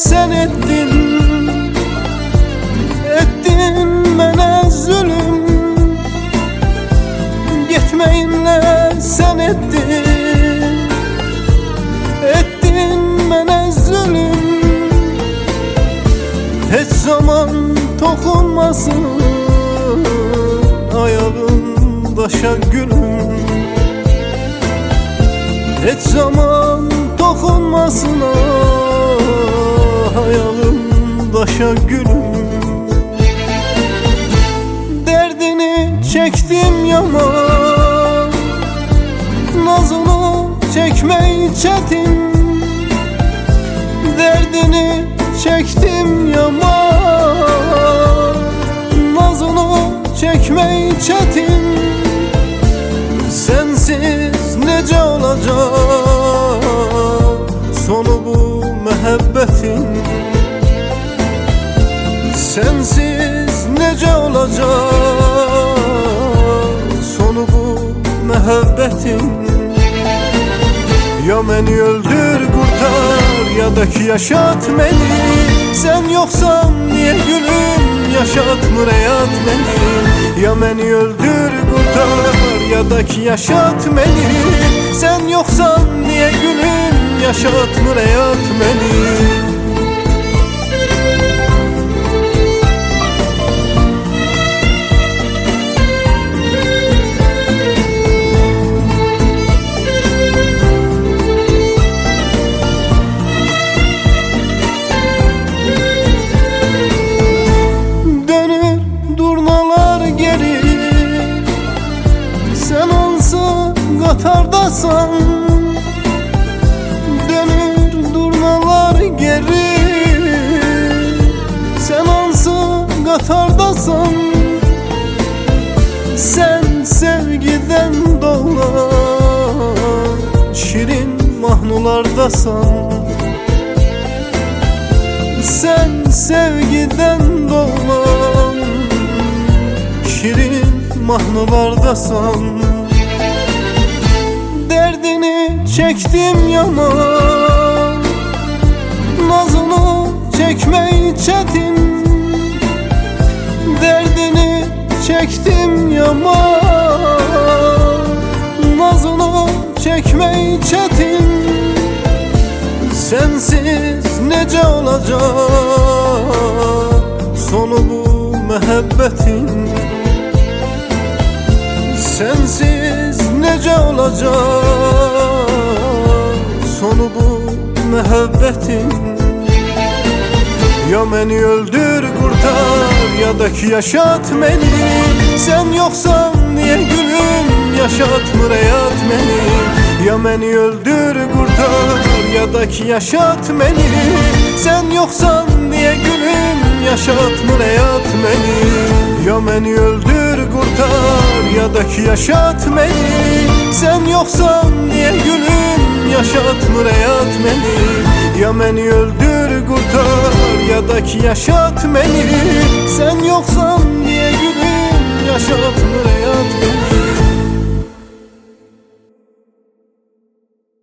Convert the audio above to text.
sen ettin, ettin mənə zulüm. Getməyinlə sen ettin, ettin mənə zulüm. Heç zaman toxunmasın ayağın daşa gülüm. Heç zaman toxunmasın ayağım daşa gülüm. Derdini çektim yaman, nazını çekmek çetin. Derdini çektim yaman, nazını çekmek çetin. Sensiz nece olacak sonu bu məhəbbətin? Sensiz nece olacak sonu bu məhəbbətin? Ya məni öldür qurtar, ya da ki yaşat məni. Sen yoksan niye gülüm, yaşatmır həyat məni. Ya məni öldür qurtar, ya da ki yaşat məni. Sen yoksan niye gülüm, yaşatmır həyat məni. Qatardasan, dönür durnalar geri. Sen hansı qatardasan, sen sevgiden doğulan şirin mahnulardasan. Sen sevgiden doğulan şirin mahnulardasan. Derdini çektim yaman, nazını çekmek çetin. Derdini çektim yaman, nazını çekmek çetin. Sensiz nece olacak sonu bu məhəbbətin? Sensiz nece olacak sonu bu məhəbbətin? Ya məni öldür qurtar, ya da ki yaşat məni. Sen yoksan niye gülüm, yaşatmır həyat məni. Ya məni öldür qurtar, ya da ki yaşat məni. Sen yoksan niye gülüm, yaşatmır həyat məni. Ya məni öldür qurtar, ya da ki yaşat məni. Sen yoksan niye gülüm, yaşatmır həyat məni. Ya məni öldür qurtar, ya da ki yaşat məni. Sen yoksan niye gülüm, yaşat